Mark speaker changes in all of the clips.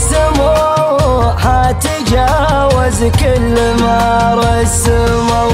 Speaker 1: رسموها تجاوز كل ما رسموا.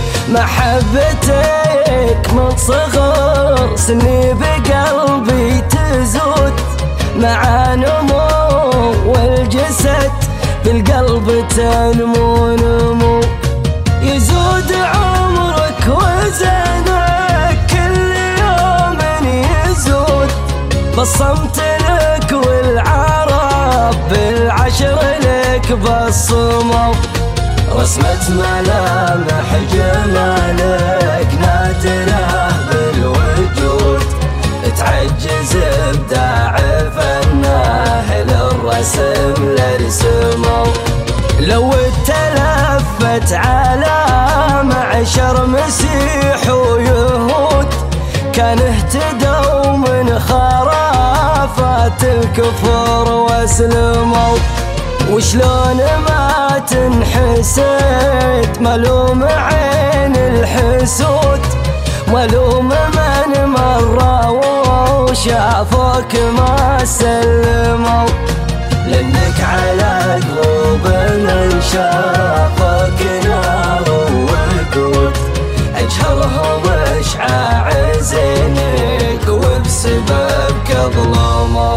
Speaker 1: محبتك من صغر سني بقلبي تزود، مع نمو والجسد بالقلب تنمو. يزود عمرك وزنك كل يوم يزود، بصمت لك والعرب بالعشر لك بصموا. رسمة ملامح جمالك نادرة بالوجود، تعجز ابداع فناه للرسم لرسمه. لو اتلفت على معشر مسيح ويهود، كان اهتدوا من خرافات الكفر واسلموا. وشلون ما تنحسد ملوم عين الحسود، ملوم من مرة وشافوك ما سلموا. لأنك على قلوب من شافوك نار ووقود، أجهرهم إشعاع زينك وبسببك ظلموا.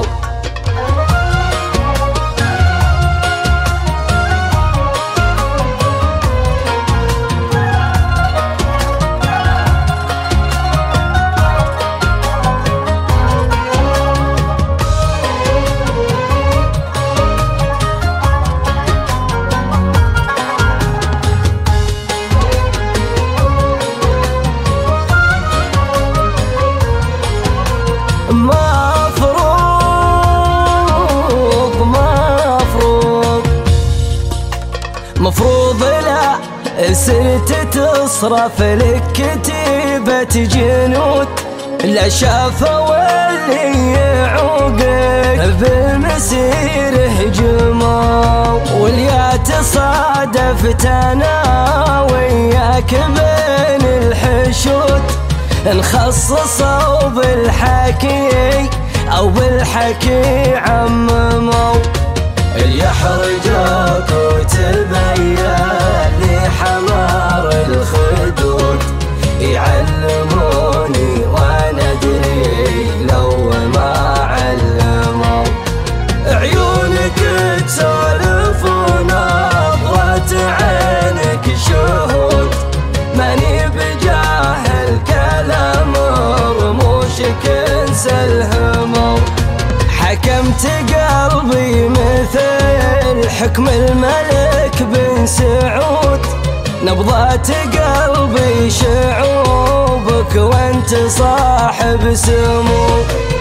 Speaker 1: مفروض لا صرت تصرف لك كتيبة جنود، لا شافوا اللي يعوقك بالمسير هجموا. واليا تصادفت انا وياك بين الحشود، نخصصوا بالحكي او بالحكي عمموا. اللي يحرجوك وتبين لي حمار الخدود، يعلموني وانا ادري لو ما علموا. عيونك تسولف ونظرة عينك شهود، ماني بجاهل كلام رموشك انسى الهمو. حكمت قلبي مثل حكم الملك بن سعود، نبضات قلبي شعوبك وانت صاحب سمو.